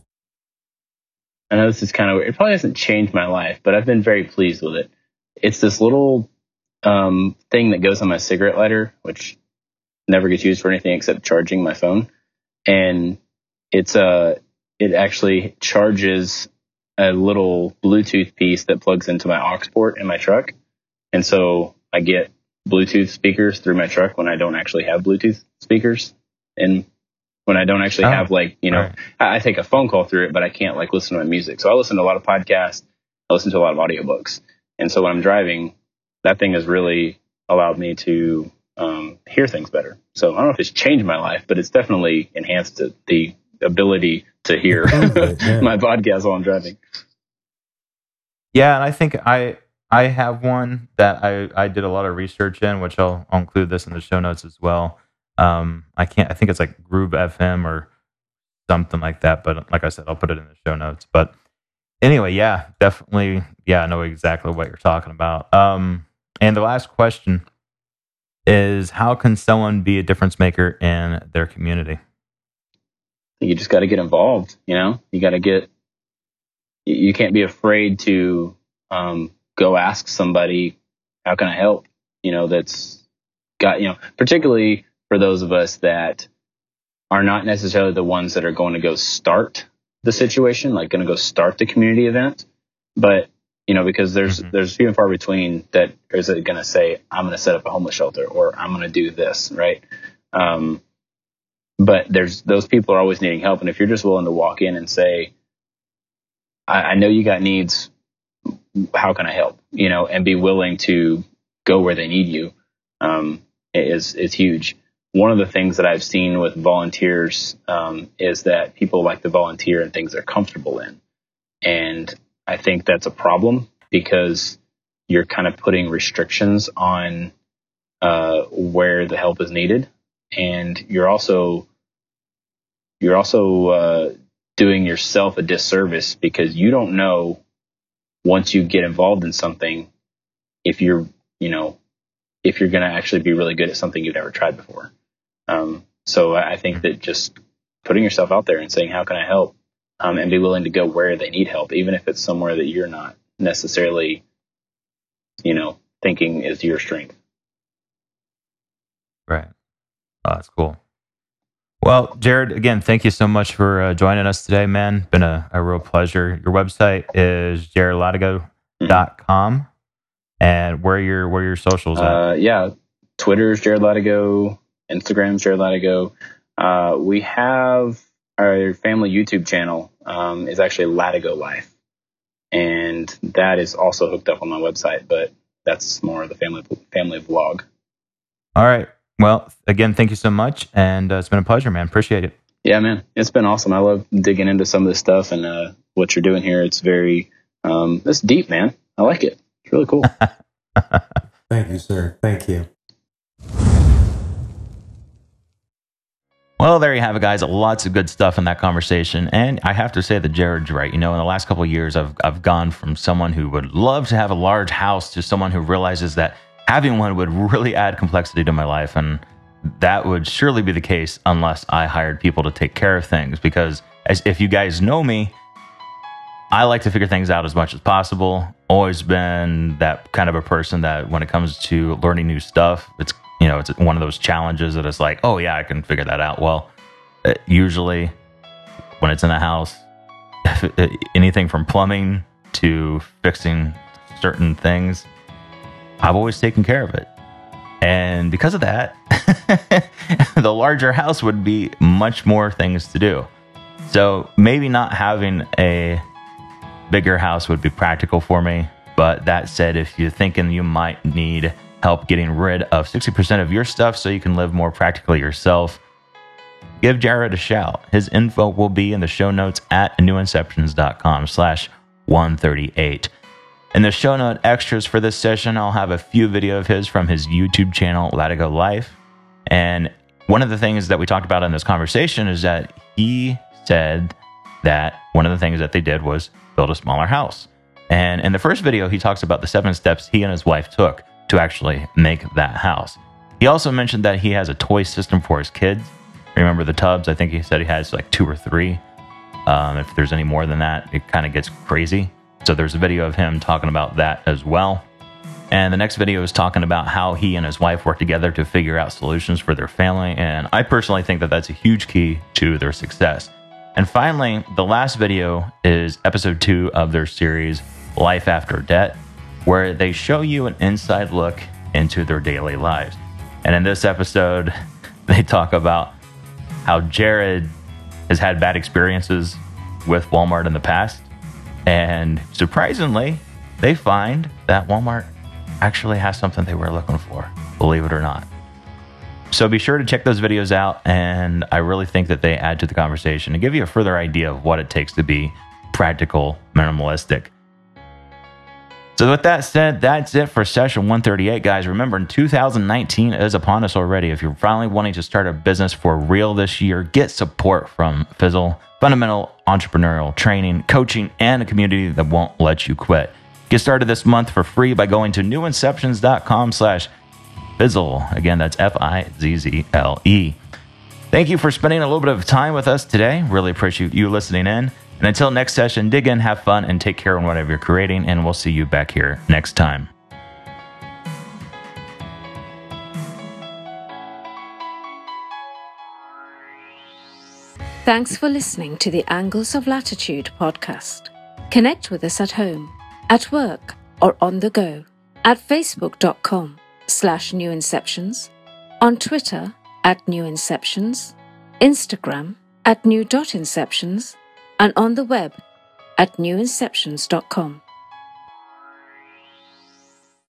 I know this is kind of weird. It probably hasn't changed my life, but I've been very pleased with it. It's this little thing that goes on my cigarette lighter, which never gets used for anything except charging my phone. And it actually charges a little Bluetooth piece that plugs into my aux port in my truck. And so I get Bluetooth speakers through my truck when I don't actually have Bluetooth speakers. And when I don't actually have right. I take a phone call through it, but I can't listen to my music. So I listen to a lot of podcasts. I listen to a lot of audiobooks. And so when I'm driving, that thing has really allowed me to hear things better. So I don't know if it's changed my life, but it's definitely enhanced the ability to hear my podcast while I'm driving. Yeah, and I think I have one that I did a lot of research in, which I'll include this in the show notes as well. I think it's like Groove FM or something like that, but like I said, I'll put it in the show notes. But anyway, yeah, definitely, I know exactly what you're talking about. And the last question is, how can someone be a difference maker in their community? You just got to get involved. You got to you can't be afraid to go ask somebody, how can I help? That's got, particularly for those of us that are not necessarily the ones that are going to go start the situation, like going to go start the community event. But, because there's few and far between that is going to say, I'm going to set up a homeless shelter, or I'm going to do this, right? But those people are always needing help. And if you're just willing to walk in and say, I know you got needs, how can I help? And be willing to go where they need you, is huge. One of the things that I've seen with volunteers, is that people like to volunteer in things they're comfortable in. And I think that's a problem, because you're kind of putting restrictions on, where the help is needed. And you're also doing yourself a disservice, because you don't know, once you get involved in something, if you're going to actually be really good at something you've never tried before. So I think that just putting yourself out there and saying, how can I help? And be willing to go where they need help, even if it's somewhere that you're not necessarily, thinking is your strength. Right. Oh, that's cool. Well, Jared, again, thank you so much for joining us today, man. Been a real pleasure. Your website is jaredlatigo.com. And where are your socials at? Twitter's Jared Latigo, Instagram's Jared Latigo. We have our family YouTube channel, is actually Latigo Life. and that is also hooked up on my website, but that's more of the family vlog. All right. Well, again, thank you so much, and it's been a pleasure, man. Appreciate it. Yeah, man, it's been awesome. I love digging into some of this stuff, and what you're doing here. It's very, it's deep, man. I like it. It's really cool. Thank you, sir. Thank you. Well, there you have it, guys. Lots of good stuff in that conversation. And I have to say that Jared's right. You know, in the last couple of years, I've gone from someone who would love to have a large house to someone who realizes that having one would really add complexity to my life. And that would surely be the case unless I hired people to take care of things. Because if you guys know me, I like to figure things out as much as possible. Always been that kind of a person that when it comes to learning new stuff, it's one of those challenges that it's like, oh yeah, I can figure that out. Well, usually when it's in a house, anything from plumbing to fixing certain things, I've always taken care of it. And because of that, the larger house would be much more things to do. So maybe not having a bigger house would be practical for me. But that said, if you're thinking you might need help getting rid of 60% of your stuff so you can live more practically yourself, give Jared a shout. His info will be in the show notes at newinceptions.com/138. In the show note extras for this session, I'll have a few video of his from his YouTube channel, Latigo Life. And one of the things that we talked about in this conversation is that he said that one of the things that they did was build a smaller house. And in the first video, he talks about the 7 steps he and his wife took to actually make that house. He also mentioned that he has a toy system for his kids. Remember the tubs? I think he said he has like 2 or 3. If there's any more than that, it kind of gets crazy. So there's a video of him talking about that as well. And the next video is talking about how he and his wife work together to figure out solutions for their family. And I personally think that that's a huge key to their success. And finally, the last video is episode 2 of their series, Life After Debt, where they show you an inside look into their daily lives. And in this episode, they talk about how Jared has had bad experiences with Walmart in the past. And surprisingly, they find that Walmart actually has something they were looking for, believe it or not. So be sure to check those videos out, and I really think that they add to the conversation and give you a further idea of what it takes to be practical, minimalistic. So with that said, that's it for session 138, guys. Remember, 2019 is upon us already. If you're finally wanting to start a business for real this year, get support from Fizzle, fundamental entrepreneurial training, coaching, and a community that won't let you quit. Get started this month for free by going to newinceptions.com/Fizzle. Again, that's Fizzle. Thank you for spending a little bit of time with us today. Really appreciate you listening in. And until next session, dig in, have fun, and take care of whatever you're creating. And we'll see you back here next time. Thanks for listening to the Angles of Latitude podcast. Connect with us at home, at work, or on the go at facebook.com/newinceptions, on Twitter @newinceptions, Instagram @new.inceptions, and on the web at newinceptions.com.